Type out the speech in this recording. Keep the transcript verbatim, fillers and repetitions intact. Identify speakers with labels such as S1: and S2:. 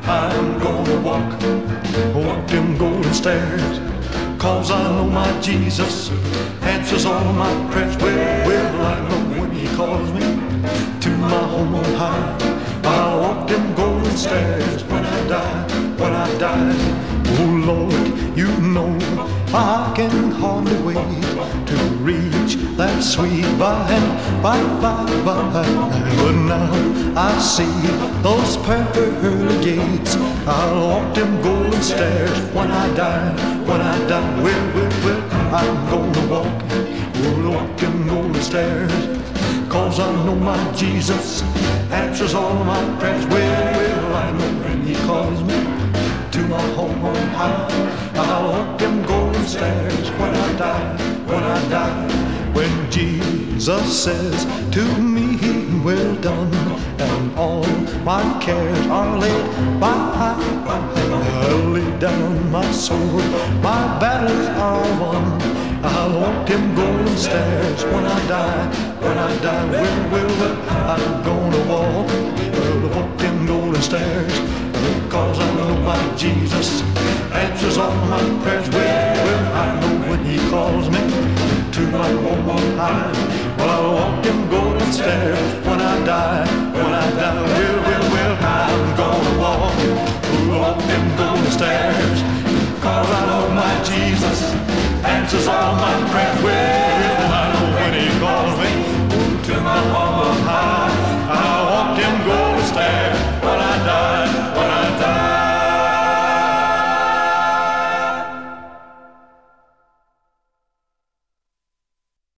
S1: I'm gonna walk, walk them golden stairs. Cause I know my Jesus answers all my prayers. Well, well, I know when he calls me to my home on high, I'll walk them golden stairs when I die, when I die. Oh Lord, you know I can hardly wait to reach that sweet by and by, by, by. But now I see those pearly gates. I'll walk them golden stairs when I die, when I die. Well, well, well, I'm gonna walk, we'll walk them golden stairs. Cause I know my Jesus answers all my prayers. Well, well, I know when he calls me to my home on high, I'll walk them golden stairs when I die, when I die. When Jesus says to me, well done, and all my cares are laid by, I'll lay down my sword, my battles are won. I'll walk them golden stairs when I die, when I die. Well, well, well, I'm gonna walk, well, walk them golden stairs. Cause I know my Jesus answers all my prayers. Well, well, I know when he calls me to my home on high, well, I'll walk them golden stairs when I die, when I die. Well, well, well, I'm gonna walk, walk them golden stairs. Cause I know my Jesus answers all my prayers. Well,